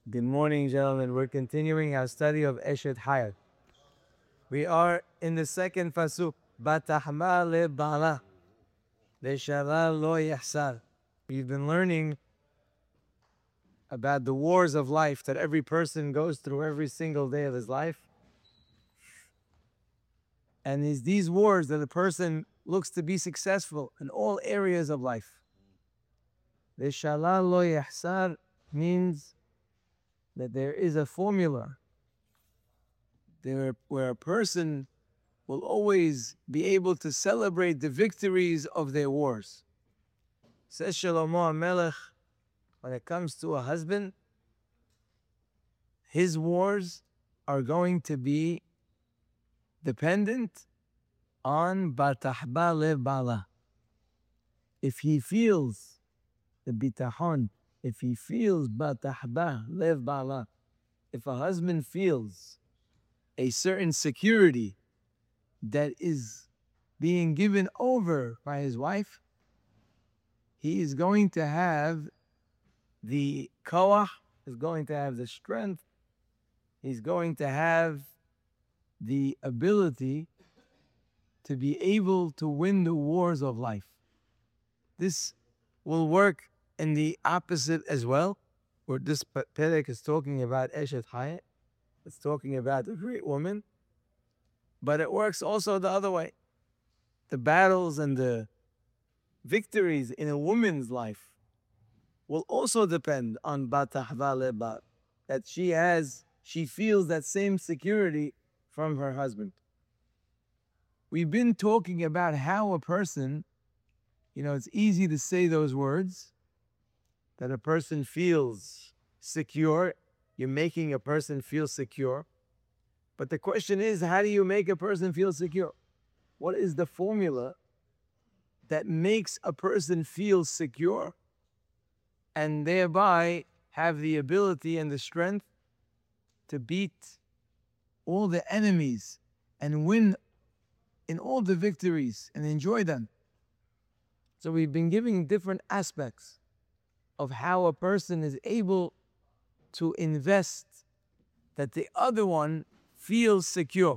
Good morning, gentlemen. We're continuing our study of Eshet Hayat. We are in the second pasuk. Batahma le bala leshala lo yahsar. We've been learning about the wars of life that every person goes through every single day of his life. And it's these wars that a person looks to be successful in all areas of life. Leshala lo yahsar means that there is a formula there where a person will always be able to celebrate the victories of their wars. Says Shlomo HaMelech, when it comes to a husband, his wars are going to be dependent on Batahba Lev Bala. If he feels the bitahon, if he feels Batahba Lev Bala, if a husband feels a certain security that is being given over by his wife, he is going to have the koach, is going to have the strength, he's going to have the ability to be able to win the wars of life. This will work in the opposite as well, where this Perek is talking about Eshet Hayat, it's talking about a great woman, but it works also the other way. The battles and the victories in a woman's life will also depend on Batahva Leba, that she feels that same security from her husband. We've been talking about how a person, it's easy to say those words, that a person feels secure. You're making a person feel secure. But the question is, how do you make a person feel secure? What is the formula that makes a person feel secure and thereby have the ability and the strength to beat all the enemies and win in all the victories and enjoy them? So we've been giving different aspects of how a person is able to invest that the other one feels secure.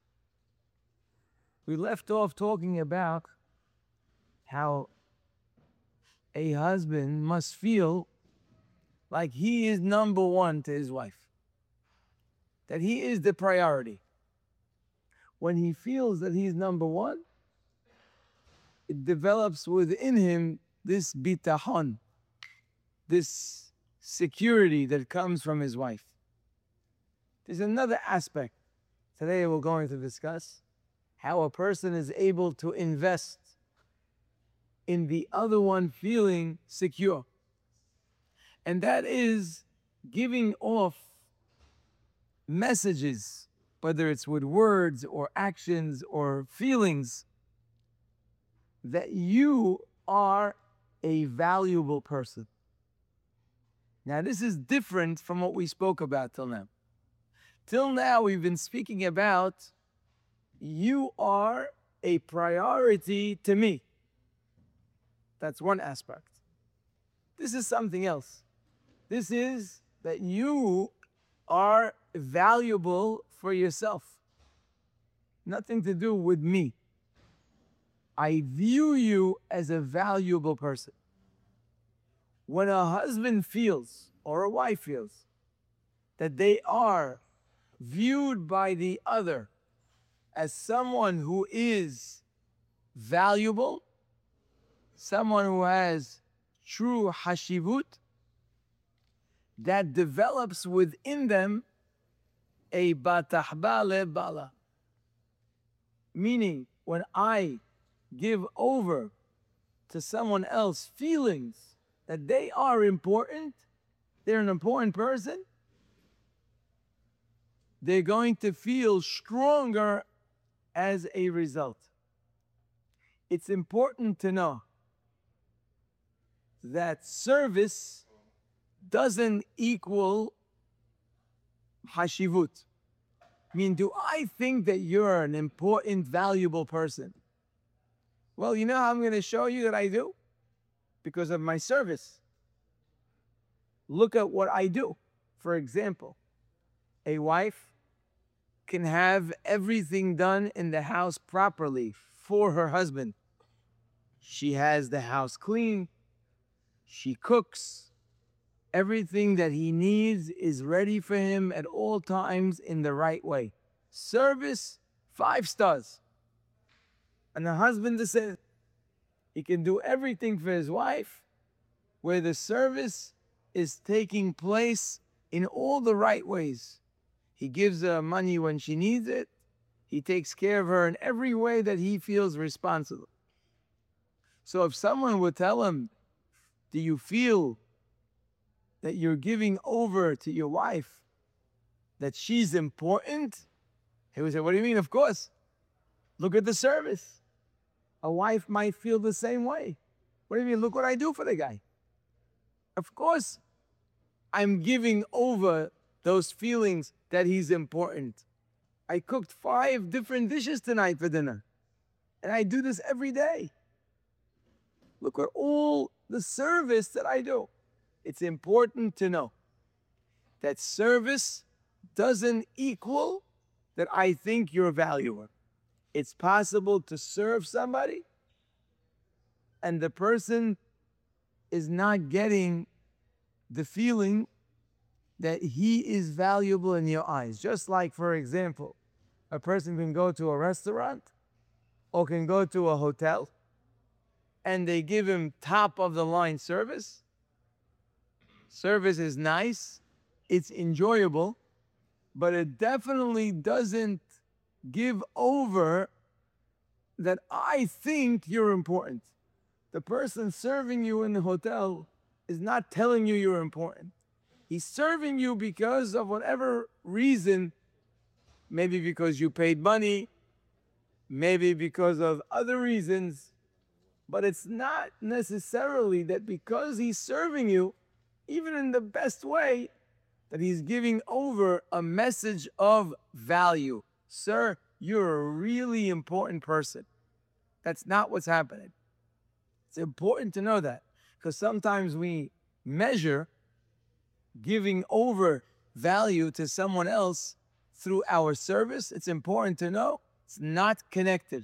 We left off talking about how a husband must feel like he is number one to his wife, that he is the priority. When he feels that he's number one, it develops within him this bitahon, this security that comes from his wife. There's another aspect today we're going to discuss, how a person is able to invest in the other one feeling secure. And that is giving off messages, whether it's with words or actions or feelings, that you are a valuable person. Now, this is different from what we spoke about till now. Till now, we've been speaking about you are a priority to me. That's one aspect. This is something else. This is that you are valuable for yourself. Nothing to do with me. I view you as a valuable person. When a husband feels or a wife feels that they are viewed by the other as someone who is valuable, someone who has true hashivut, that develops within them a batahba le bala. Meaning, when I give over to someone else feelings that they are important, they're an important person, they're going to feel stronger as a result. It's important to know that service doesn't equal hashivut. I mean, do I think that you're an important, valuable person? Well, you know how I'm going to show you that I do? Because of my service. Look at what I do For example, a wife can have everything done in the house properly for her husband. She has the house clean, she cooks, everything that he needs is ready for him at all times in the right way. Service, 5 stars. And the husband says he can do everything for his wife where the service is taking place in all the right ways. He gives her money when she needs it. He takes care of her in every way that he feels responsible. So if someone would tell him, do you feel that you're giving over to your wife, that she's important? He would say, what do you mean? Of course. Look at the service. A wife might feel the same way. What do you mean? Look what I do for the guy. Of course, I'm giving over those feelings that he's important. I cooked 5 different dishes tonight for dinner. And I do this every day. Look at all the service that I do. It's important to know that service doesn't equal that I think you're valuable. It's possible to serve somebody and the person is not getting the feeling that he is valuable in your eyes. Just like, for example, a person can go to a restaurant or can go to a hotel and they give him top of the line service. Service is nice, it's enjoyable, but it definitely doesn't give over that I think you're important. The person serving you in the hotel is not telling you you're important. He's serving you because of whatever reason, maybe because you paid money, maybe because of other reasons, but it's not necessarily that because he's serving you, even in the best way, that he's giving over a message of value. Sir, you're a really important person. That's not what's happening. It's important to know that because sometimes we measure giving over value to someone else through our service. It's important to know it's not connected.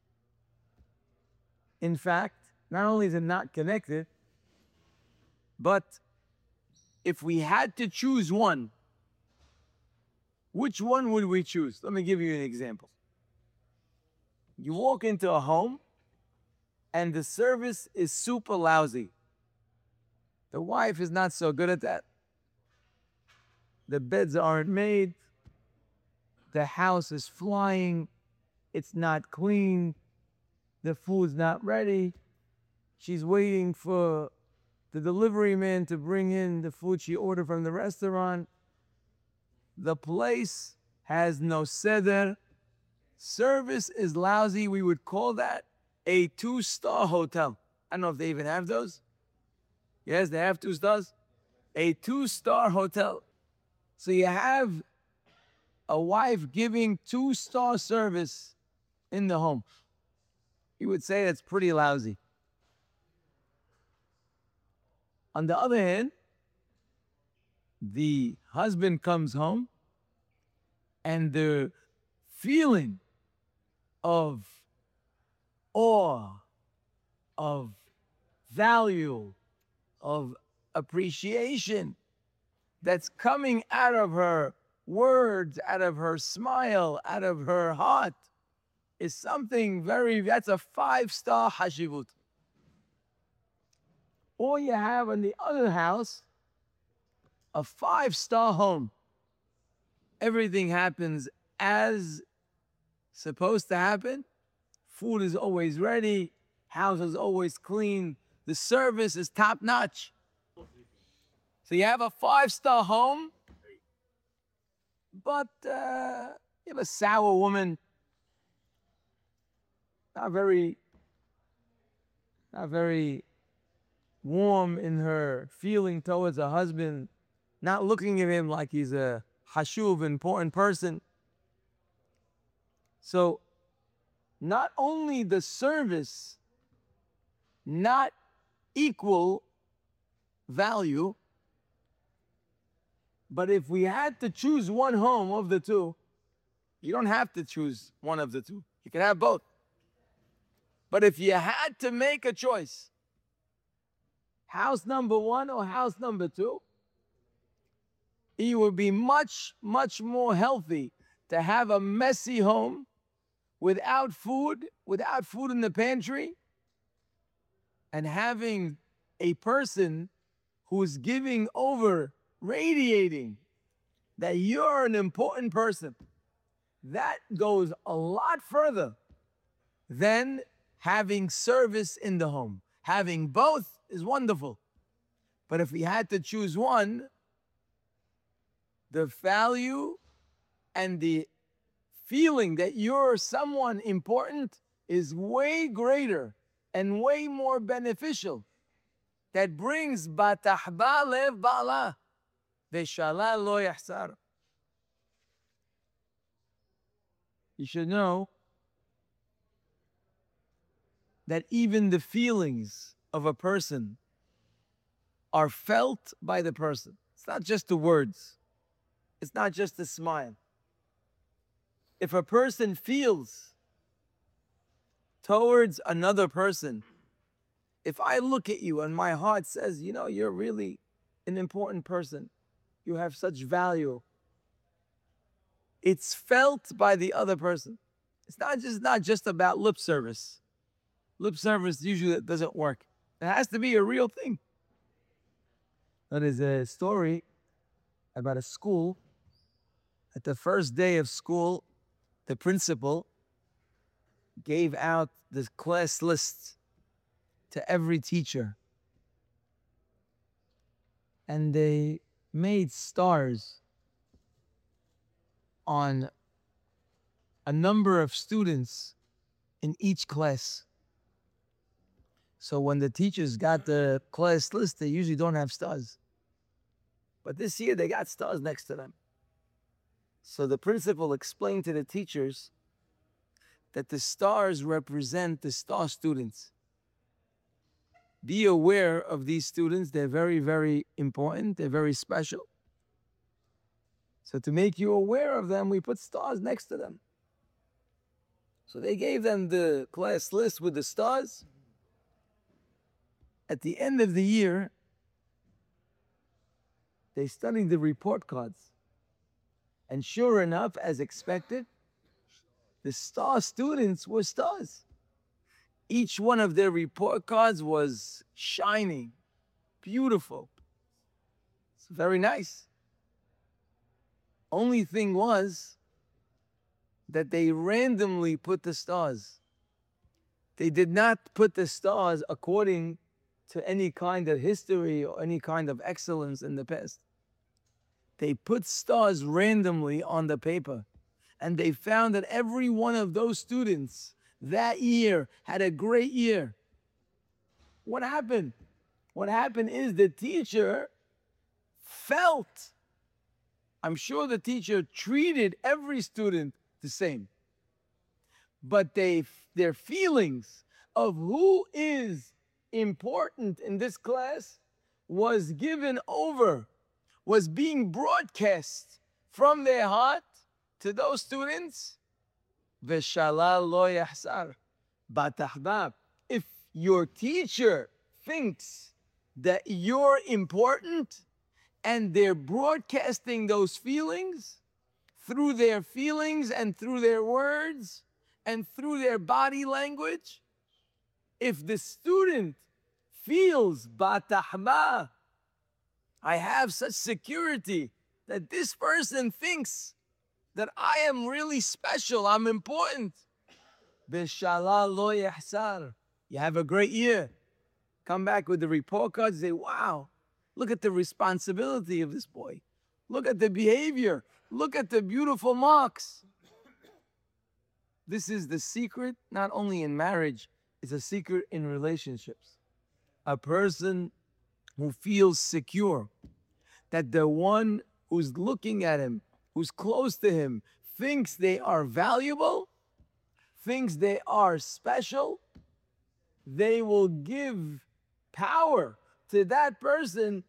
In fact, not only is it not connected, but if we had to choose one, which one would we choose? Let me give you an example. You walk into a home and the service is super lousy. The wife is not so good at that. The beds aren't made. The house is flying. It's not clean. The food's not ready. She's waiting for the delivery man to bring in the food she ordered from the restaurant. The place has no seder. Service is lousy. We would call that a 2-star hotel. I don't know if they even have those. Yes, they have 2 stars. A 2-star hotel. So you have a wife giving 2-star service in the home. You would say that's pretty lousy. On the other hand, the husband comes home and the feeling of awe, of value, of appreciation that's coming out of her words, out of her smile, out of her heart is something that's a 5-star hashivut. Or you have in the other house a 5-star home. Everything happens as supposed to happen. Food is always ready. House is always clean. The service is top notch. So you have a 5-star home, but you have a sour woman, not very warm in her feeling towards her husband, not looking at him like he's a hashuv, important person. So not only the service not equal value, But if we had to choose one home of the two, you don't have to choose one of the two. You can have both. But if you had to make a choice, house number one or house number two, it would be much, much more healthy to have a messy home without food in the pantry, and having a person who's giving over, radiating that you're an important person. That goes a lot further than having service in the home. Having both is wonderful. But if we had to choose one, the value and the feeling that you're someone important is way greater and way more beneficial. That brings batahba lev ba'ala, veshala lo yahsar. You should know that even the feelings of a person are felt by the person. It's not just the words. It's not just the smile. If a person feels towards another person, if I look at you and my heart says, you know, you're really an important person, you have such value, it's felt by the other person. It's not just about lip service. Lip service usually doesn't work. It has to be a real thing. There is a story about a school. At the first day of school, the principal gave out the class list to every teacher. And they made stars on a number of students in each class. So when the teachers got the class list, they usually don't have stars. But this year they got stars next to them. So the principal explained to the teachers that the stars represent the star students. Be aware of these students. They're very, very important. They're very special. So to make you aware of them, we put stars next to them. So they gave them the class list with the stars. At the end of the year, they studied the report cards. And sure enough, as expected, the star students were stars. Each one of their report cards was shining, beautiful. It's very nice. Only thing was that they randomly put the stars. They did not put the stars according to any kind of history or any kind of excellence in the past. They put stars randomly on the paper, and they found that every one of those students that year had a great year. What happened? What happened is the teacher felt, I'm sure the teacher treated every student the same, but their feelings of who is important in this class was given over, was being broadcast from their heart to those students. Veshalal lo yahsar. Batahbab. If your teacher thinks that you're important and they're broadcasting those feelings through their feelings and through their words and through their body language, if the student feels batahba, I have such security that this person thinks that I am really special, I'm important. Bishallah lo yahsar. You have a great year. Come back with the report cards, say, wow, look at the responsibility of this boy. Look at the behavior. Look at the beautiful marks. This is the secret, not only in marriage, it's a secret in relationships. A person who feels secure that the one who's looking at him, who's close to him, thinks they are valuable, thinks they are special, they will give power to that person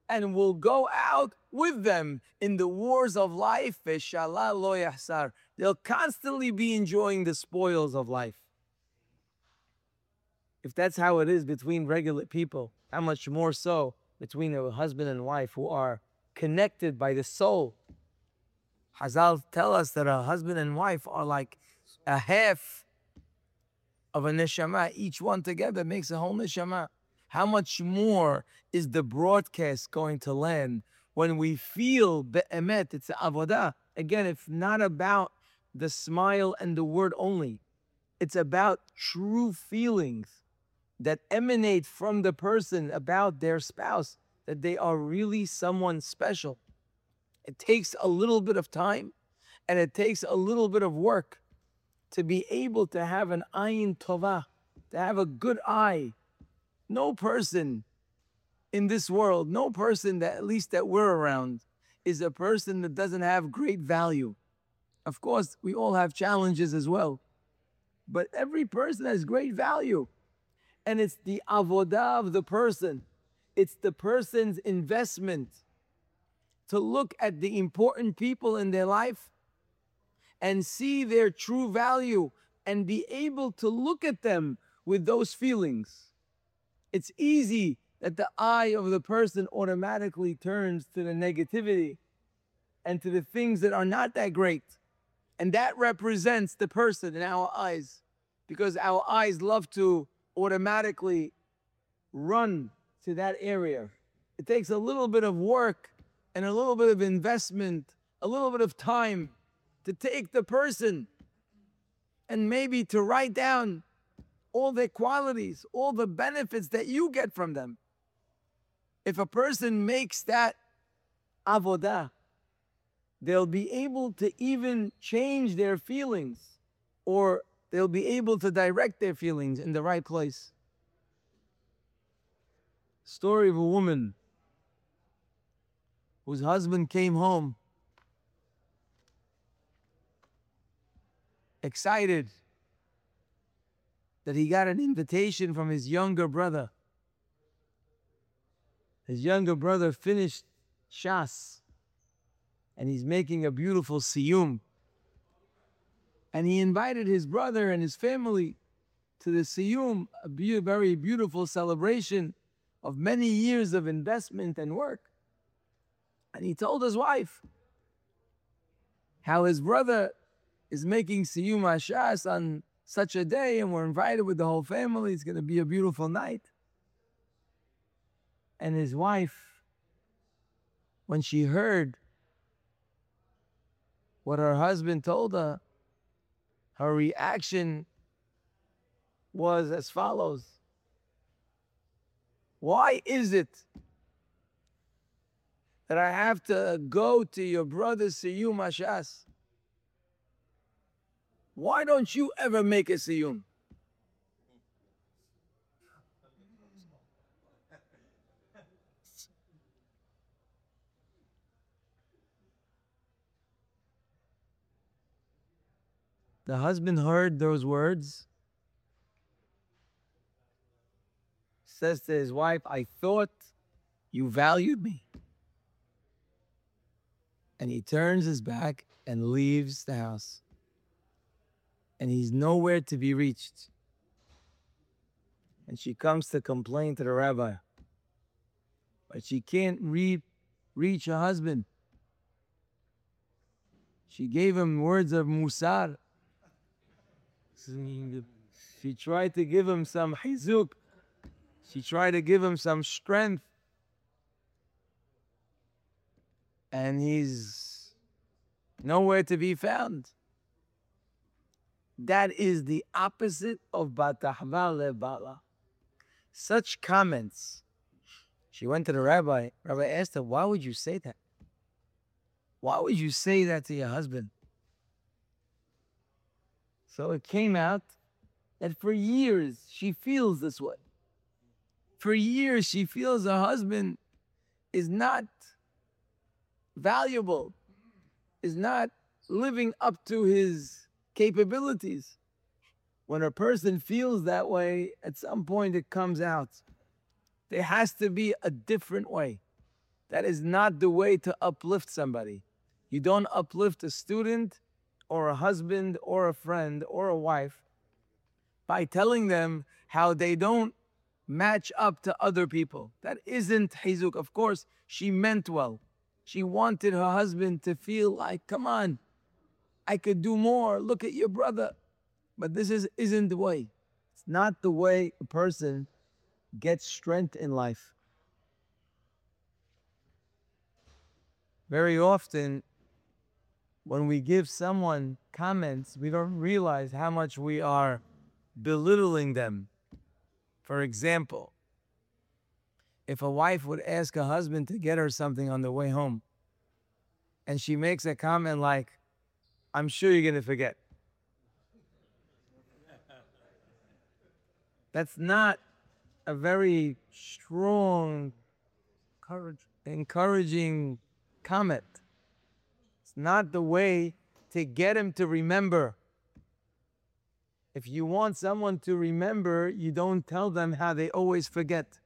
and will go out with them in the wars of life. Veshalal lo yahsar. They'll constantly be enjoying the spoils of life. If that's how it is between regular people, how much more so between a husband and wife who are connected by the soul. Hazal tell us that a husband and wife are like a half of a neshama. Each one together makes a whole neshama. How much more is the broadcast going to land when we feel be'emet? It's avodah. Again, it's not about the smile and the word only. It's about true feelings that emanate from the person about their spouse, that they are really someone special. It takes a little bit of time and it takes a little bit of work to be able to have an ayin tovah, to have a good eye. No person in this world, no person that at least that we're around, is a person that doesn't have great value. Of course, we all have challenges as well, but every person has great value. And it's the avodah of the person. It's the person's investment to look at the important people in their life and see their true value and be able to look at them with those feelings. It's easy that the eye of the person automatically turns to the negativity and to the things that are not that great. And that represents the person in our eyes, because our eyes love to automatically run to that area. It takes a little bit of work and a little bit of investment, a little bit of time to take the person and maybe to write down all their qualities, all the benefits that you get from them. If a person makes that avodah, they'll be able to even change their feelings, or they'll be able to direct their feelings in the right place. Story of a woman whose husband came home excited that he got an invitation from his younger brother. His younger brother finished Shas and he's making a beautiful siyum. And he invited his brother and his family to the siyum, a very beautiful celebration of many years of investment and work. And he told his wife how his brother is making siyum hashas on such a day, and we're invited with the whole family. It's going to be a beautiful night. And his wife, when she heard what her husband told her, her reaction was as follows: why is it that I have to go to your brother's siyum hashas? Why don't you ever make a siyum? The husband heard those words, says to his wife, I thought you valued me. And he turns his back and leaves the house. And he's nowhere to be reached. And she comes to complain to the rabbi. But she can't reach her husband. She gave him words of musar. She tried to give him some hizuk. She tried to give him some strength. And he's nowhere to be found. That is the opposite of batahva lebala. Such comments. She went to the rabbi. Rabbi asked her, why would you say that? Why would you say that to your husband? So it came out that for years she feels this way. For years she feels her husband is not valuable, is not living up to his capabilities. When a person feels that way, at some point it comes out. There has to be a different way. That is not the way to uplift somebody. You don't uplift a student or a husband or a friend or a wife by telling them how they don't match up to other people. That isn't hizuk. Of course, she meant well. She wanted her husband to feel like, come on, I could do more. Look at your brother. But isn't the way. It's not the way a person gets strength in life. Very often, when we give someone comments, we don't realize how much we are belittling them. For example, if a wife would ask a husband to get her something on the way home, and she makes a comment like, I'm sure you're going to forget. That's not a very strong, encouraging comment. It's not the way to get him to remember. If you want someone to remember, you don't tell them how they always forget.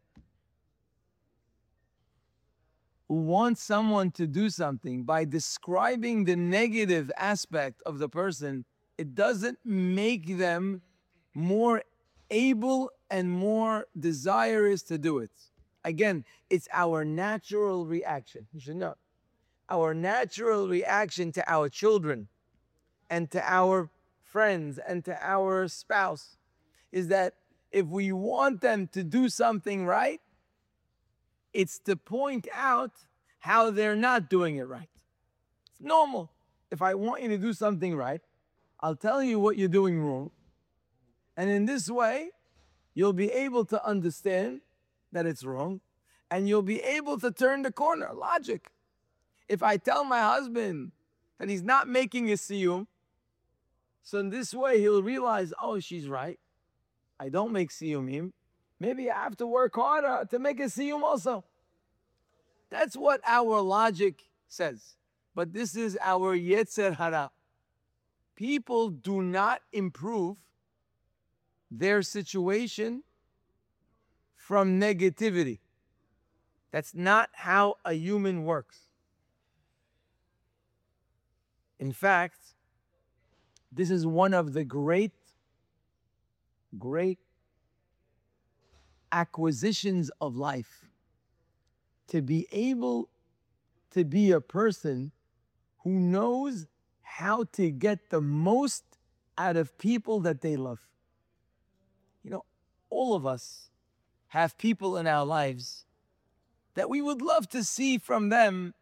Who wants someone to do something by describing the negative aspect of the person, it doesn't make them more able and more desirous to do it. Again, it's our natural reaction. You should know. Our natural reaction to our children and to our friends and to our spouse is that if we want them to do something right, it's to point out how they're not doing it right. It's normal. If I want you to do something right, I'll tell you what you're doing wrong. And in this way, you'll be able to understand that it's wrong, and you'll be able to turn the corner. Logic. If I tell my husband that he's not making a siyum, so in this way he'll realize, oh, she's right. I don't make siyumim. Maybe I have to work harder to make a siyum also. That's what our logic says. But this is our yetzer hara. People do not improve their situation from negativity. That's not how a human works. In fact, this is one of the great acquisitions of life. To be able to be a person who knows how to get the most out of people that they love. You know, all of us have people in our lives that we would love to see from them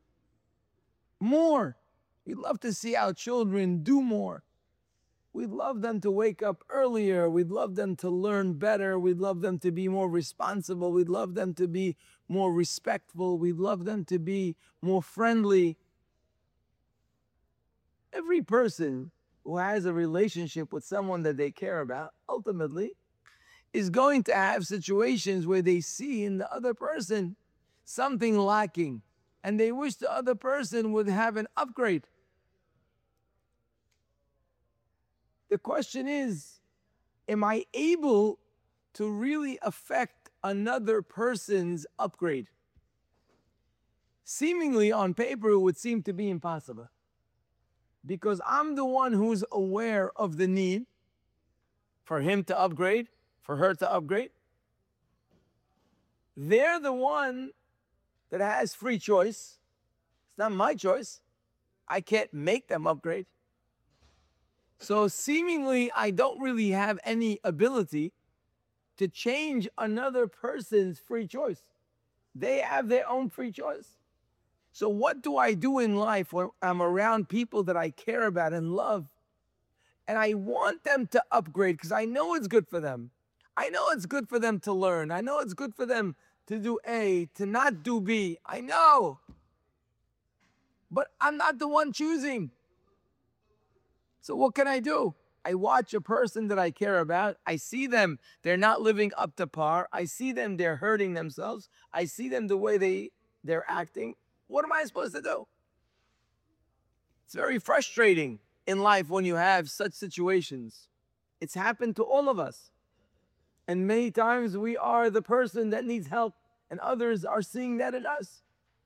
more. We'd love to see our children do more. We'd love them to wake up earlier. We'd love them to learn better. We'd love them to be more responsible. We'd love them to be more respectful. We'd love them to be more friendly. Every person who has a relationship with someone that they care about, ultimately, is going to have situations where they see in the other person something lacking, and they wish the other person would have an upgrade. The question is, am I able to really affect another person's upgrade? Seemingly on paper, it would seem to be impossible. Because I'm the one who's aware of the need for him to upgrade, for her to upgrade. They're the one that has free choice. It's not my choice. I can't make them upgrade. So seemingly, I don't really have any ability to change another person's free choice. They have their own free choice. So what do I do in life when I'm around people that I care about and love? And I want them to upgrade because I know it's good for them. I know it's good for them to learn. I know it's good for them to do A, to not do B. I know. But I'm not the one choosing. So what can I do? I watch a person that I care about. I see them, they're not living up to par. I see them, they're hurting themselves. I see them the way they're acting. What am I supposed to do? It's very frustrating in life when you have such situations. It's happened to all of us. And many times we are the person that needs help, and others are seeing that in us.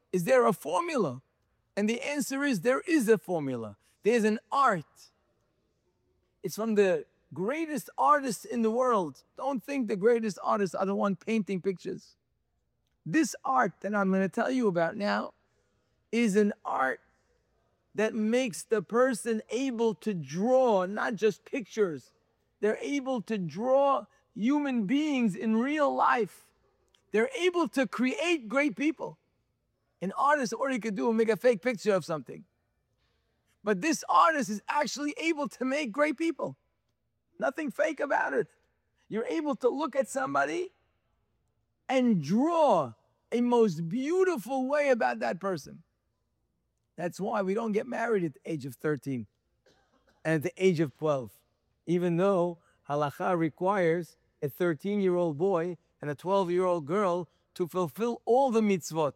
Is there a formula? And the answer is there is a formula. There's an art. It's from the greatest artists in the world. Don't think the greatest artists are the one painting pictures. This art that I'm going to tell you about now is an art that makes the person able to draw not just pictures. They're able to draw human beings in real life. They're able to create great people. An artist, all he could do is make a fake picture of something. But this artist is actually able to make great people. Nothing fake about it. You're able to look at somebody and draw a most beautiful way about that person. That's why we don't get married at the age of 13 and at the age of 12, even though halakha requires a 13-year-old boy and a 12-year-old girl to fulfill all the mitzvot.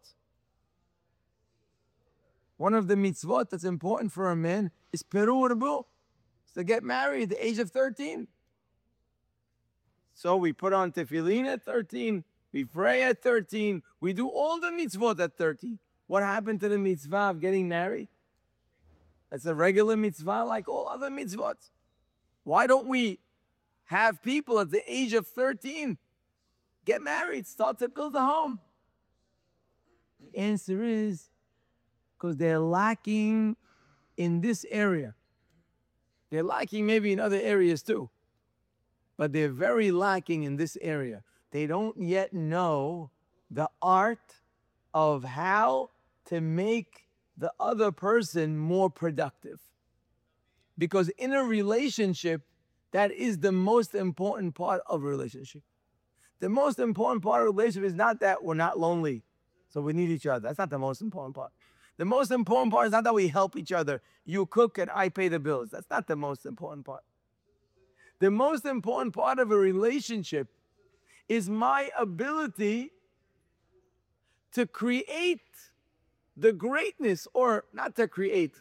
One of the mitzvot that's important for a man is peru urbu, to get married at the age of 13. So we put on tefillin at 13, we pray at 13, we do all the mitzvot at 13. What happened to the mitzvah of getting married? That's a regular mitzvah like all other mitzvot. Why don't we have people at the age of 13 get married, start to build a home? The answer is because they're lacking in this area. They're lacking maybe in other areas too, but they're very lacking in this area. They don't yet know the art of how to make the other person more productive. Because in a relationship, that is the most important part of a relationship. The most important part of a relationship is not that we're not lonely, so we need each other. That's not the most important part. The most important part is not that we help each other. You cook and I pay the bills. That's not the most important part. The most important part of a relationship is my ability to create the greatness, or not to create,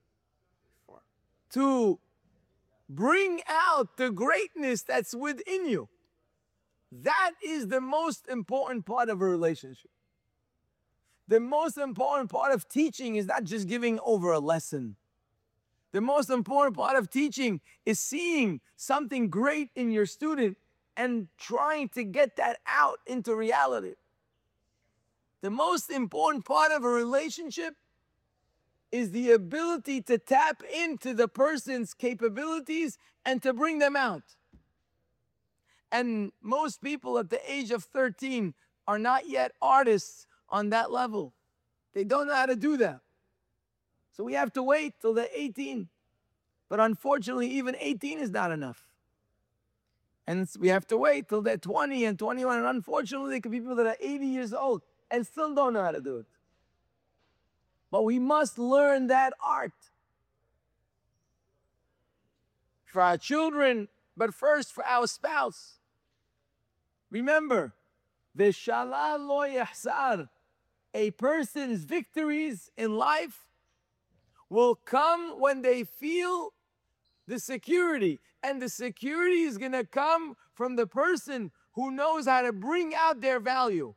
to bring out the greatness that's within you. That is the most important part of a relationship. The most important part of teaching is not just giving over a lesson. The most important part of teaching is seeing something great in your student and trying to get that out into reality. The most important part of a relationship is the ability to tap into the person's capabilities and to bring them out. And most people at the age of 13 are not yet artists on that level. They don't know how to do that. So we have to wait till they're 18. But unfortunately, even 18 is not enough. And we have to wait till they're 20 and 21. And unfortunately, there could be people that are 80 years old and still don't know how to do it. But we must learn that art for our children, but first for our spouse. Remember, V'shalal lo yahsar, a person's victories in life will come when they feel the security. And the security is going to come from the person who knows how to bring out their value.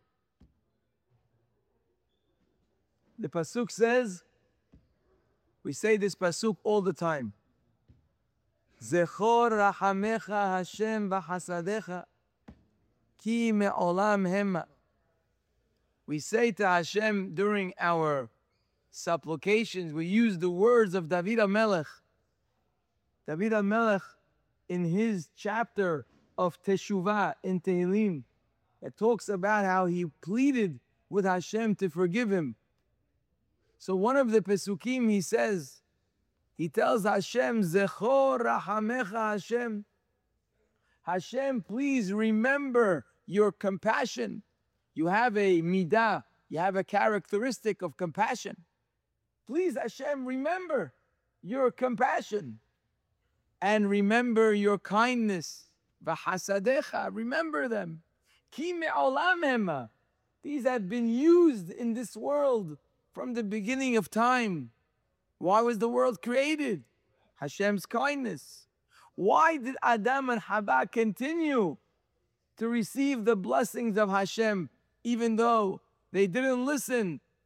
The pasuk says, we say this pasuk all the time. Zechor rahamecha Hashem v'hasadecha ki me'olam hema. We say to Hashem during our supplications, we use the words of David HaMelech. David HaMelech, in his chapter of Teshuvah in Tehillim, it talks about how he pleaded with Hashem to forgive him. So one of the Pesukim, he tells Hashem, Zechor rahamecha Hashem. Hashem, please remember your compassion. You have a midah, you have a characteristic of compassion. Please, Hashem, remember your compassion. And remember your kindness. V'hasadecha, remember them. Ki me'olam hema. These have been used in this world from the beginning of time. Why was the world created? Hashem's kindness. Why did Adam and Hava continue to receive the blessings of Hashem, even though they didn't listen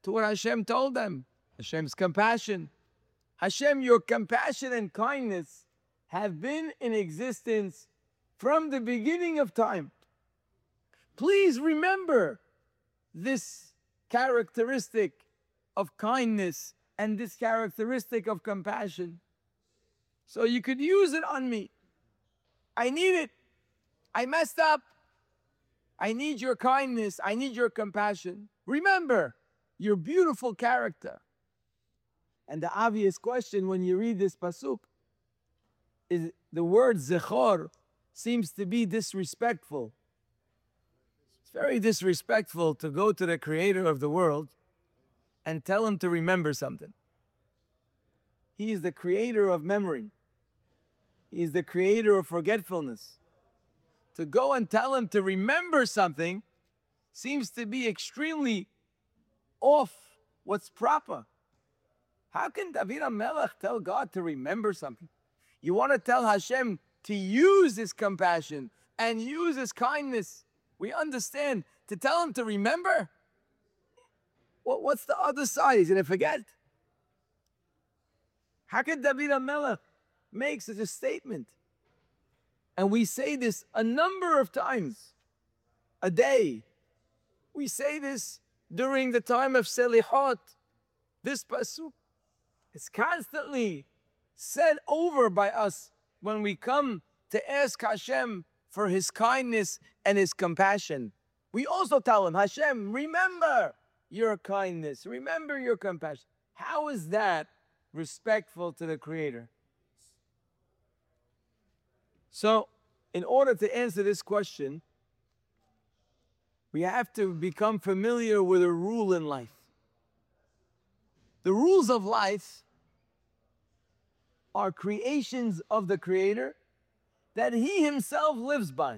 to what Hashem told them. Hashem's compassion. Hashem, your compassion and kindness have been in existence from the beginning of time. Please remember this characteristic of kindness and this characteristic of compassion. So you could use it on me. I need it. I messed up. I need your kindness. I need your compassion. Remember your beautiful character. And the obvious question when you read this pasuk is the word zechor seems to be disrespectful. It's very disrespectful to go to the creator of the world and tell him to remember something. He is the creator of memory. He is the creator of forgetfulness. To go and tell him to remember something seems to be extremely off what's proper. How can David HaMelech tell God to remember something? You want to tell Hashem to use his compassion and use his kindness. We understand. To tell him to remember? What's the other side? He's going to forget. How can David HaMelech make such a statement? And we say this a number of times a day. We say this during the time of Selihot. This pasuk is constantly said over by us when we come to ask Hashem for his kindness and his compassion. We also tell him, Hashem, remember your kindness, remember your compassion. How is that respectful to the Creator? So, in order to answer this question, we have to become familiar with a rule in life. The rules of life are creations of the Creator that He Himself lives by.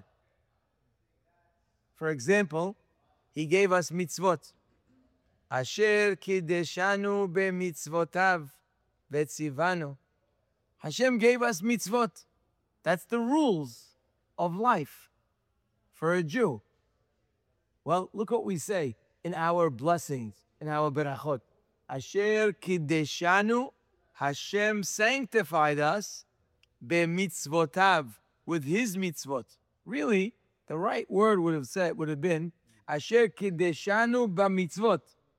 For example, He gave us mitzvot. Asher kideshanu b'mitzvotav v'tzivanu. Hashem gave us mitzvot. That's the rules of life for a Jew. Well, look what we say in our blessings, in our berachot. Asher kideshanu, Hashem sanctified us b'mitzvotav, with His mitzvot. Really, the right word would have been Asher kideshanu b'mitzvot.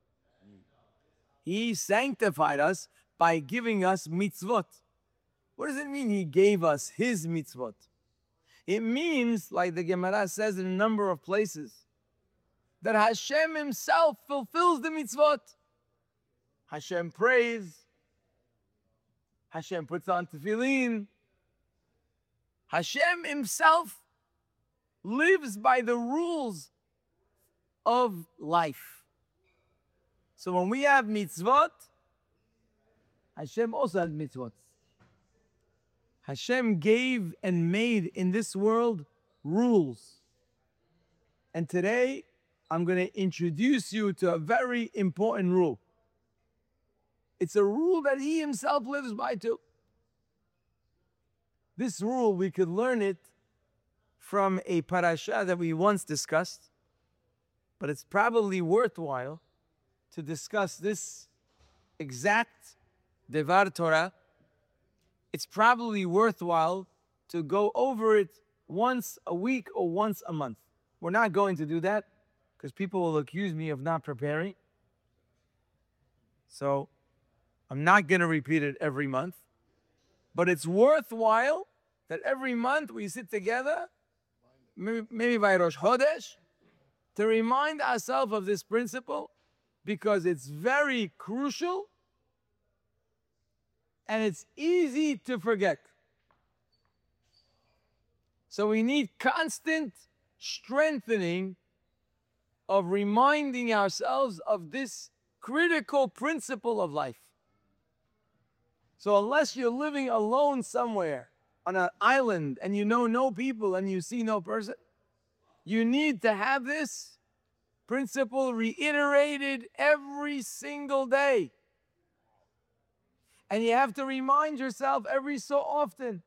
He sanctified us by giving us mitzvot. What does it mean He gave us His mitzvot? It means, like the Gemara says in a number of places, that Hashem Himself fulfills the mitzvot. Hashem prays. Hashem puts on tefillin. Hashem Himself lives by the rules of life. So when we have mitzvot, Hashem also has mitzvot. Hashem gave and made in this world rules. And today, I'm going to introduce you to a very important rule. It's a rule that He Himself lives by too. This rule, we could learn it from a parasha that we once discussed, but it's probably worthwhile to discuss this exact Devar Torah. It's probably worthwhile to go over it once a week or once a month. We're not going to do that because people will accuse me of not preparing. So I'm not going to repeat it every month. But it's worthwhile that every month we sit together, maybe by Rosh Chodesh, to remind ourselves of this principle, because it's very crucial and it's easy to forget. So we need constant strengthening of reminding ourselves of this critical principle of life. So unless you're living alone somewhere on an island and you know no people and you see no person, you need to have this principle reiterated every single day. And you have to remind yourself every so often.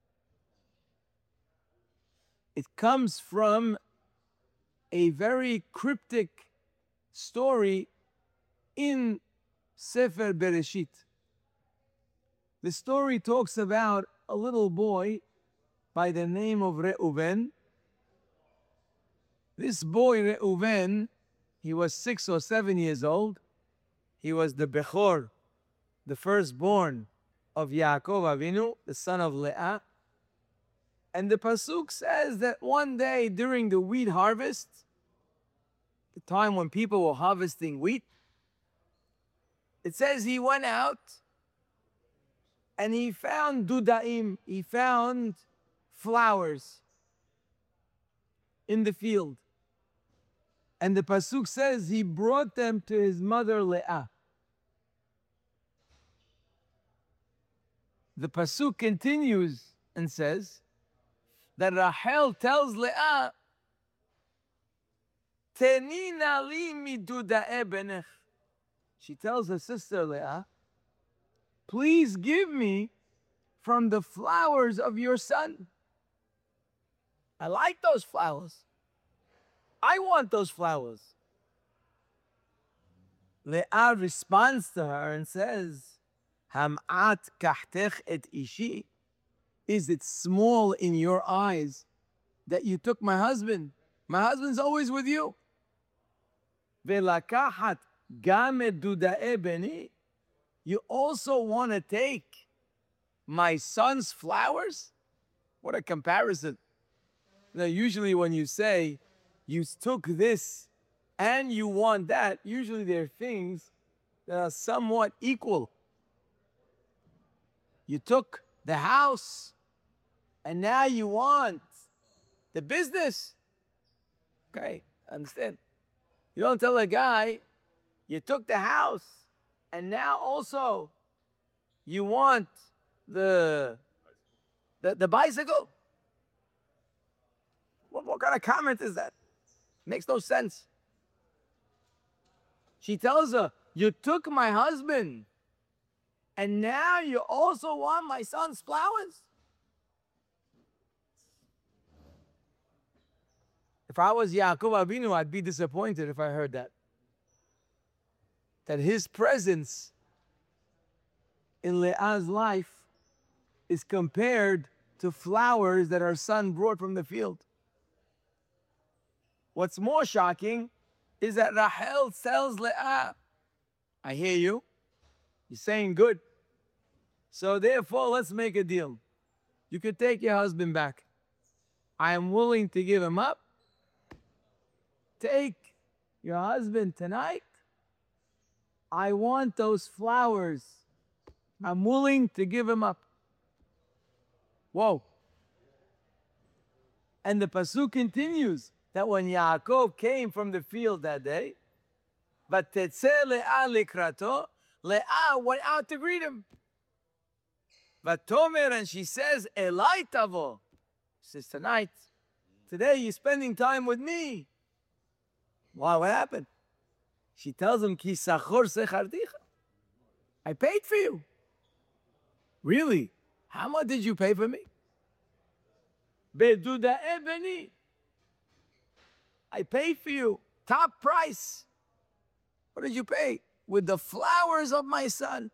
It comes from a very cryptic story in Sefer Bereshit. The story talks about a little boy by the name of Reuven. This boy Reuven, he was 6 or 7 years old. He was the Bechor, the firstborn of Yaakov Avinu, the son of Leah. And the Pasuk says that one day during the wheat harvest, the time when people were harvesting wheat, it says he went out and he found dudaim, he found flowers in the field. And the Pasuk says he brought them to his mother Leah. The Pasuk continues and says that Rachel tells Leah, Tenina li miduda'e benech. She tells her sister Leah, please give me from the flowers of your son. I like those flowers. I want those flowers. Leah responds to her and says, Ham'at kahtech et ishi. Is it small in your eyes that you took my husband? My husband's always with you. Velakahat gam et duda'e beni. You also want to take my son's flowers? What a comparison. Now, usually when you say you took this and you want that, usually they're things that are somewhat equal. You took the house and now you want the business. Okay, understand? You don't tell a guy, you took the house and now also you want the bicycle. What kind of comment is that? Makes no sense. She tells her, you took my husband and now you also want my son's flowers? If I was Yaakov Avinu, I'd be disappointed if I heard that. That his presence in Leah's life is compared to flowers that her son brought from the field. What's more shocking is that Rachel tells Leah, I hear you. You're saying good. So therefore, let's make a deal. You could take your husband back. I am willing to give him up. Take your husband tonight. I want those flowers. I'm willing to give him up. Whoa. And the Pasuk continues that when Yaakov came from the field that day, Vatetze Leah likrato, Leah went out to greet him. Vatomer, and she says, Elai tavo. She says, tonight, today you're spending time with me. Why, what happened? She tells him, Ki sachor secharticha. I paid for you. Really? How much did you pay for me? Beduda'e beni. I paid for you. Top price. What did you pay? With the flowers of my son.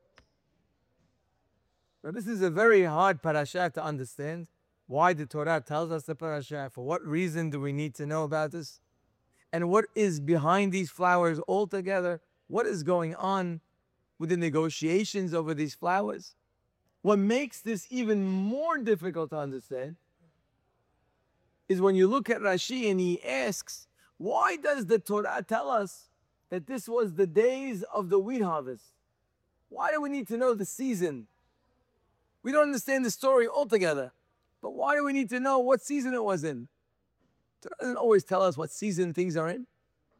Now, this is a very hard parasha to understand. Why the Torah tells us the parasha. For what reason do we need to know about this? And what is behind these flowers altogether? What is going on with the negotiations over these flowers? What makes this even more difficult to understand is when you look at Rashi and he asks, why does the Torah tell us that this was the days of the wheat harvest? Why do we need to know the season? We don't understand the story altogether. But why do we need to know what season it was in? Torah doesn't always tell us what season things are in.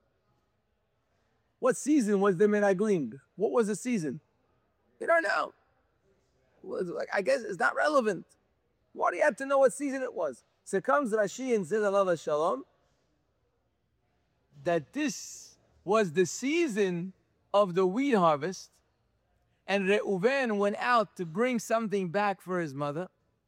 What season was the Meraglim? What was the season? We don't know. I guess it's not relevant. Why do you have to know what season it was? So comes Rashi and says, Allah Shalom, that this was the season of the wheat harvest, and Reuven went out to bring something back for his mother.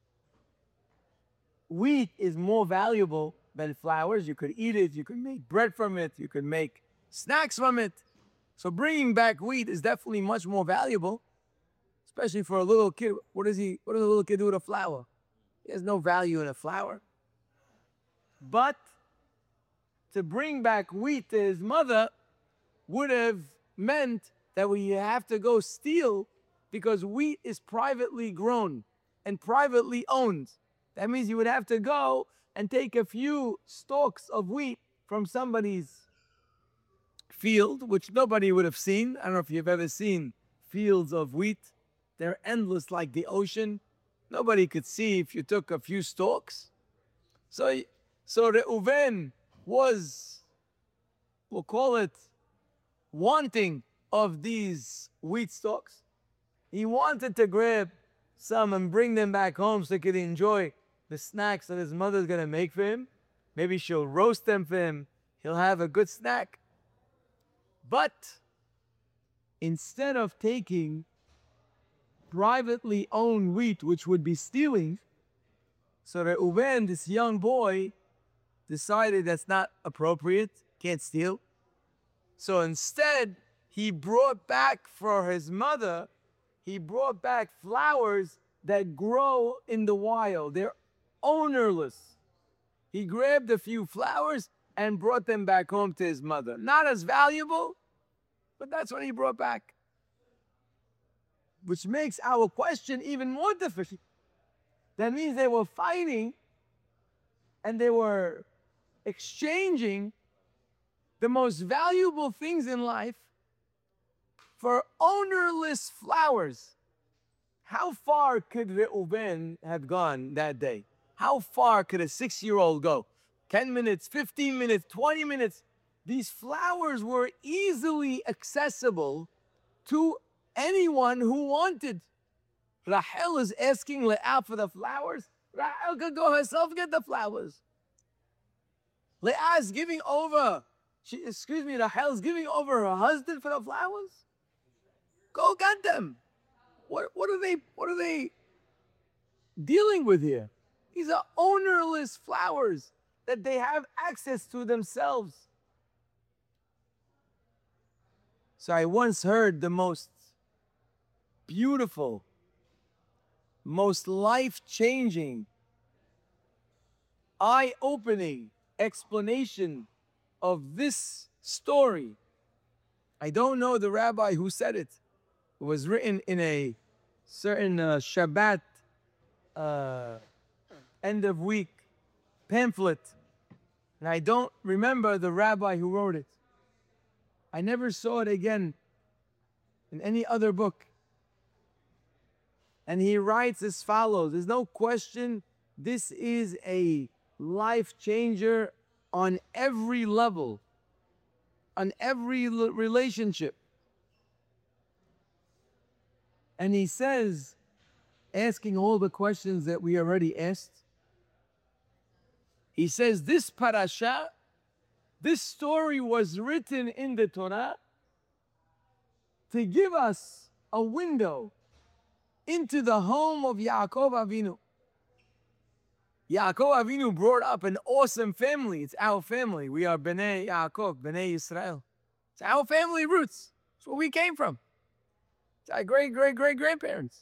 Wheat is more valuable than flowers. You could eat it, you could make bread from it, you could make snacks from it. So bringing back wheat is definitely much more valuable, especially for a little kid. What does a little kid do with a flour? He has no value in a flour. But to bring back wheat to his mother would have meant that we have to go steal, because wheat is privately grown and privately owned. That means you would have to go and take a few stalks of wheat from somebody's field, which nobody would have seen. I don't know if you've ever seen fields of wheat. They're endless like the ocean. Nobody could see if you took a few stalks. So Reuven was, we'll call it, wanting of these wheat stalks. He wanted to grab some and bring them back home so he could enjoy the snacks that his mother's going to make for him. Maybe she'll roast them for him. He'll have a good snack. But instead of taking privately owned wheat, which would be stealing, so Reuven, this young boy, decided that's not appropriate, can't steal. So instead, he brought back for his mother, he brought back flowers that grow in the wild. They're ownerless. He grabbed a few flowers and brought them back home to his mother. Not as valuable, but that's what he brought back. Which makes our question even more difficult. That means they were fighting and they were exchanging the most valuable things in life for ownerless flowers. How far could Reuven have gone that day? How far could a 6-year-old go? 10 minutes, 15 minutes, 20 minutes. These flowers were easily accessible to anyone who wanted. Rachel is asking Leah for the flowers. Rachel could go herself get the flowers. Leah is giving over, Rachel is giving over her husband for the flowers. Go get them. What are they dealing with here? These are ownerless flowers that they have access to themselves. So I once heard the most beautiful, most life-changing, eye-opening explanation of this story. I don't know the rabbi who said it. It was written in a certain Shabbat end of week pamphlet. And I don't remember the rabbi who wrote it. I never saw it again in any other book. And he writes as follows. There's no question, this is a life changer on every level, on every relationship. And he says, asking all the questions that we already asked, he says, this parasha, this story was written in the Torah to give us a window into the home of Yaakov Avinu. Yaakov Avinu brought up an awesome family. It's our family. We are Bnei Yaakov, Bnei Israel. It's our family roots. It's where we came from. It's our great-great-great-grandparents.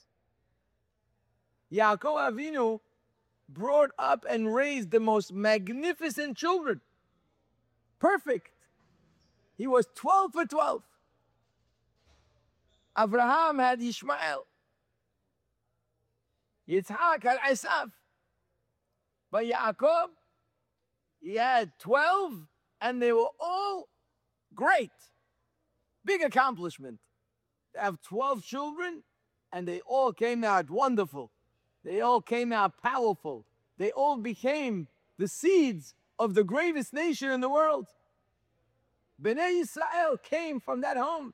Yaakov Avinu brought up and raised the most magnificent children. Perfect. He was 12 for 12. Abraham had Ishmael. Yitzhak had Esav. But Yaakov, he had 12, and they were all great. Big accomplishment. To have 12 children, and they all came out wonderful. They all came out powerful. They all became the seeds of the greatest nation in the world. Bnei Israel came from that home.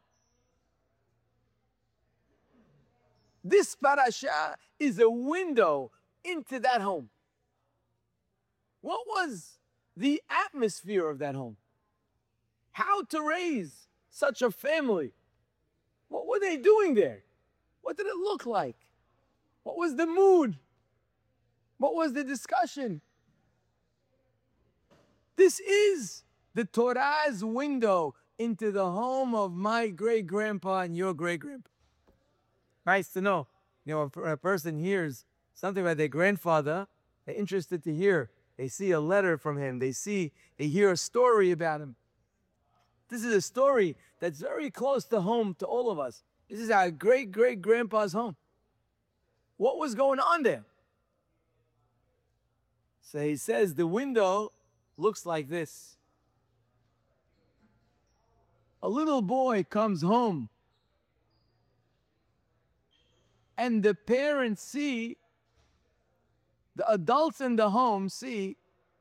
This parasha is a window into that home. What was the atmosphere of that home? How to raise such a family? What were they doing there? What did it look like? What was the mood? What was the discussion? This is the Torah's window into the home of my great-grandpa and your great-grandpa. Nice to know. When a person hears something about their grandfather, they're interested to hear. They see a letter from him. They hear a story about him. This is a story that's very close to home to all of us. This is our great-great-grandpa's home. What was going on there? So he says the window looks like this. A little boy comes home, and the parents see, the adults in the home see,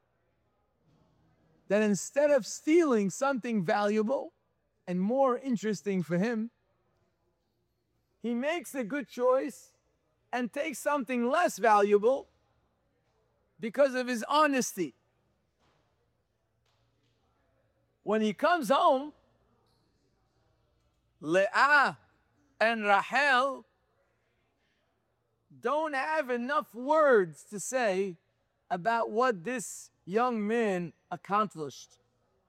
that instead of stealing something valuable and more interesting for him, he makes a good choice and takes something less valuable because of his honesty. When he comes home, Leah and Rachel don't have enough words to say about what this young man accomplished.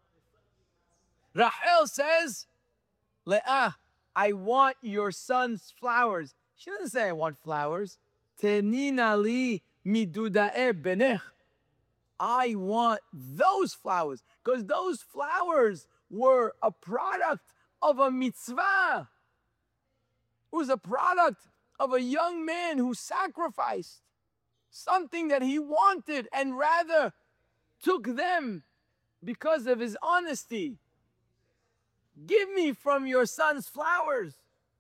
Rachel says, Leah, I want your son's flowers. She doesn't say, I want flowers. Tenina li miduda'e benech. I want those flowers, because those flowers were a product of a mitzvah. It was a product of a young man who sacrificed something that he wanted and rather took them because of his honesty. Give me from your son's flowers.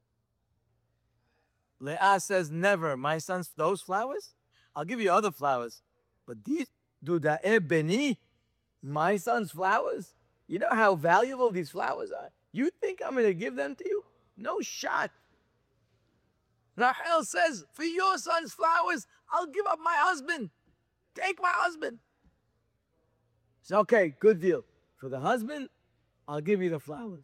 Leah says, never. My son's, those flowers? I'll give you other flowers. But these, duda'e beni, my son's flowers? You know how valuable these flowers are? You think I'm going to give them to you? No shot. Rachel says, for your son's flowers, I'll give up my husband. Take my husband. So, okay, good deal. For the husband, I'll give you the flowers.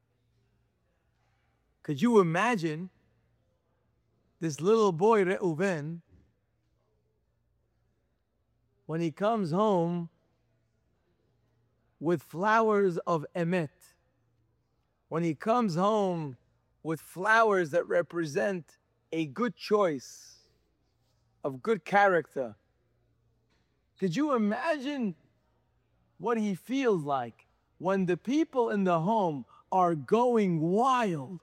Could you imagine this little boy, Reuven, when he comes home with flowers of emet, when he comes home with flowers that represent a good choice of good character? Could you imagine what he feels like when the people in the home are going wild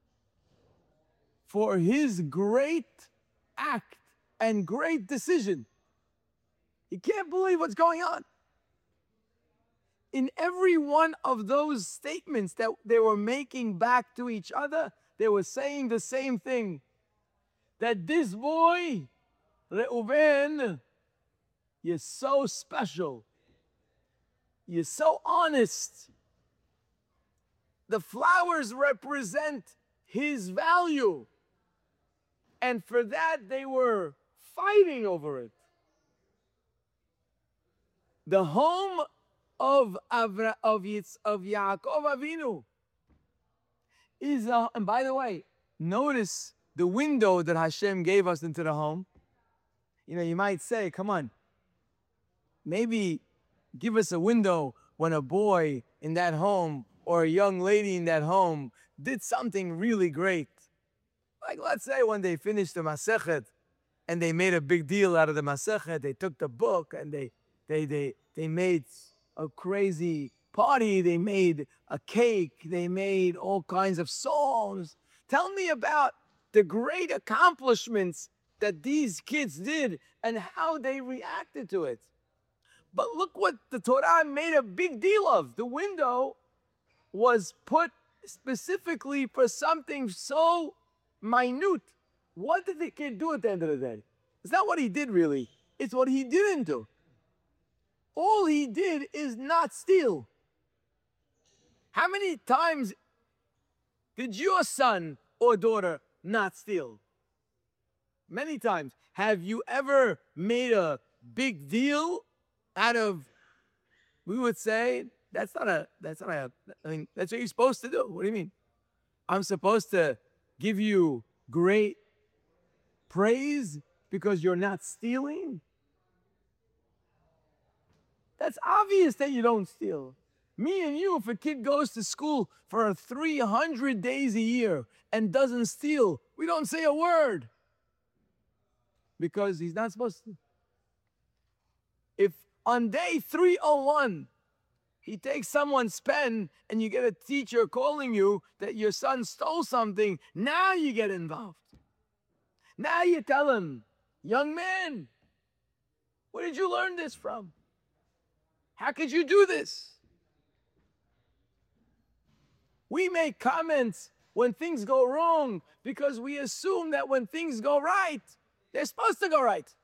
for his great act and great decision? He can't believe what's going on. In every one of those statements that they were making back to each other, they were saying the same thing. That this boy, Reuven, you're so special. You're so honest. The flowers represent his value. And for that, they were fighting over it. The home of Yaakov Avinu is, and by the way, notice the window that Hashem gave us into the home. You might say, come on, maybe give us a window when a boy in that home or a young lady in that home did something really great. Like, let's say when they finished the Masechet and they made a big deal out of the Masechet, they took the book and they made a crazy party, they made a cake, they made all kinds of songs. Tell me about the great accomplishments that these kids did and how they reacted to it. But look what the Torah made a big deal of. The window was put specifically for something so minute. What did the kid do at the end of the day? It's not what he did really. It's what he didn't do. All he did is not steal. How many times did your son or daughter not steal? Many times. Have you ever made a big deal out of, we would say, that's not a, that's what you're supposed to do. What do you mean? I'm supposed to give you great praise because you're not stealing? That's obvious that you don't steal. Me and you, if a kid goes to school for 300 days a year and doesn't steal, we don't say a word because he's not supposed to. If on day 301 he takes someone's pen and you get a teacher calling you that your son stole something, now you get involved. Now you tell him, young man, where did you learn this from? How could you do this? We make comments when things go wrong because we assume that when things go right, they're supposed to go right.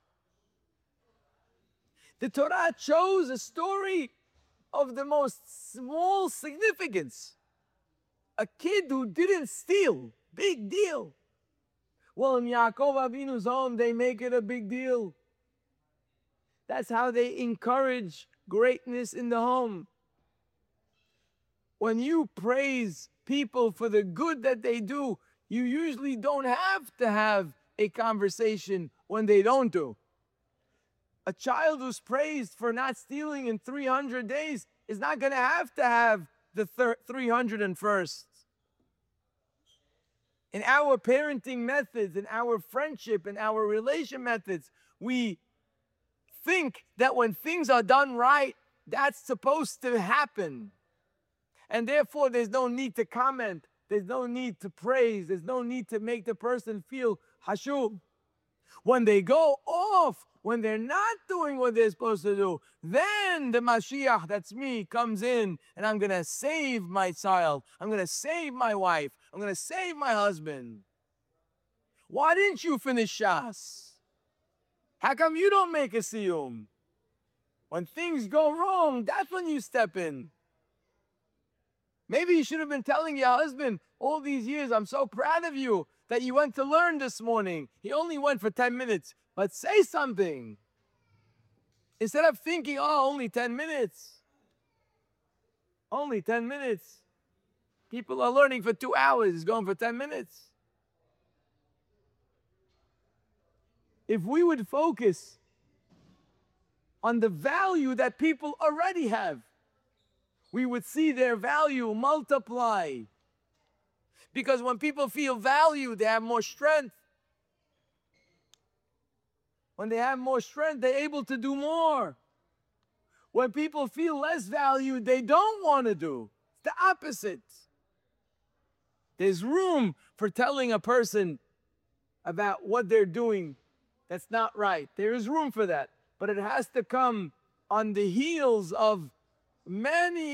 The Torah chose a story of the most small significance. A kid who didn't steal, big deal. Well, in Yaakov Avinu's home, they make it a big deal. That's how they encourage greatness in the home. When you praise people for the good that they do, you usually don't have to have a conversation when they don't do. A child who's praised for not stealing in 300 days is not going to have the 301st. In our parenting methods, in our friendship, in our relation methods, we think that when things are done right, that's supposed to happen. And therefore, there's no need to comment. There's no need to praise. There's no need to make the person feel hashub. When they go off, when they're not doing what they're supposed to do, then the Mashiach, that's me, comes in and I'm going to save my child. I'm going to save my wife. I'm going to save my husband. Why didn't you finish Shas? How come you don't make a siyum? When things go wrong, that's when you step in. Maybe you should have been telling your husband all these years, I'm so proud of you that you went to learn this morning. He only went for 10 minutes, but say something. Instead of thinking, oh, only 10 minutes. Only 10 minutes. People are learning for 2 hours. He's going for 10 minutes. If we would focus on the value that people already have, we would see their value multiply. Because when people feel valued, they have more strength. When they have more strength, they're able to do more. When people feel less valued, they don't want to do. It's the opposite. There's room for telling a person about what they're doing that's not right. There is room for that. But it has to come on the heels of many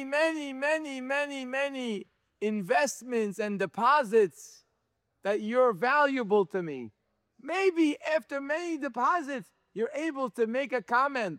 investments and deposits that you're valuable to me. Maybe after many deposits, you're able to make a comment.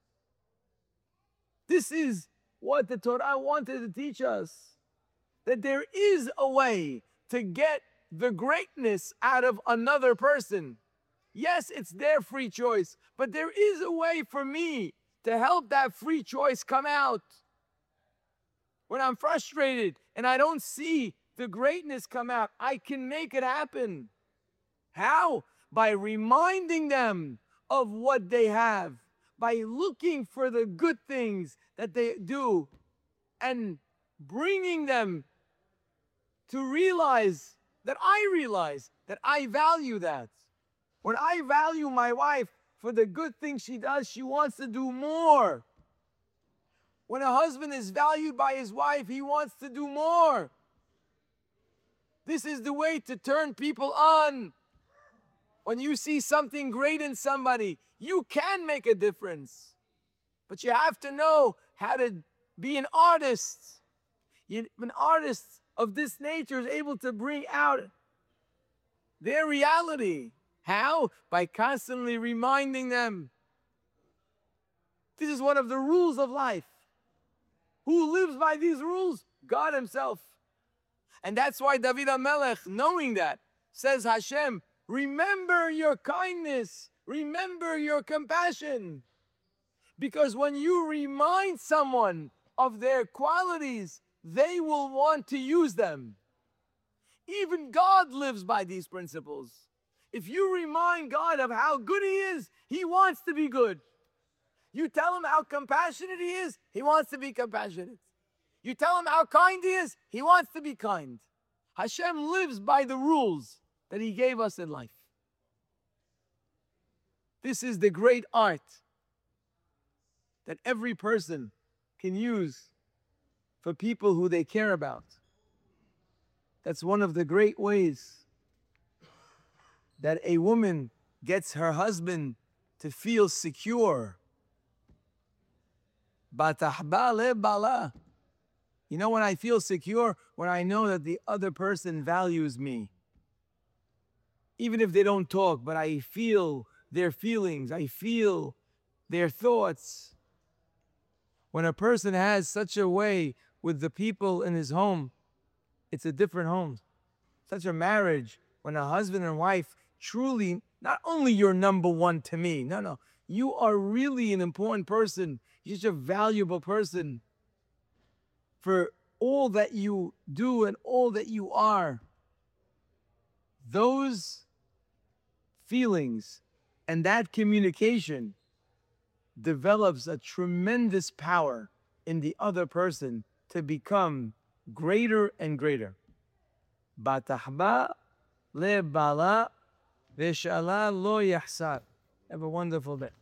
This is what the Torah wanted to teach us. That there is a way to get the greatness out of another person. Yes, it's their free choice, but there is a way for me to help that free choice come out. When I'm frustrated and I don't see the greatness come out, I can make it happen. How? By reminding them of what they have, by looking for the good things that they do and bringing them to realize that I value that. When I value my wife for the good things she does, she wants to do more. When a husband is valued by his wife, he wants to do more. This is the way to turn people on. When you see something great in somebody, you can make a difference. But you have to know how to be an artist. An artist of this nature is able to bring out their reality. How? By constantly reminding them. This is one of the rules of life. Who lives by these rules? God himself. And that's why David HaMelech, knowing that, says, Hashem, remember your kindness. Remember your compassion. Because when you remind someone of their qualities, they will want to use them. Even God lives by these principles. If you remind God of how good he is, he wants to be good. You tell him how compassionate he is, he wants to be compassionate. You tell him how kind he is, he wants to be kind. Hashem lives by the rules that he gave us in life. This is the great art that every person can use for people who they care about. That's one of the great ways that a woman gets her husband to feel secure. Batahba le bala. You know when I feel secure? When I know that the other person values me. Even if they don't talk, but I feel their feelings, I feel their thoughts. When a person has such a way with the people in his home, it's a different home. Such a marriage, when a husband and wife truly, not only you're number one to me, no, you are really an important person. You're such a valuable person for all that you do and all that you are. Those feelings and that communication develops a tremendous power in the other person to become greater and greater. Batahba le bala v'shala lo yahsar. Have a wonderful day.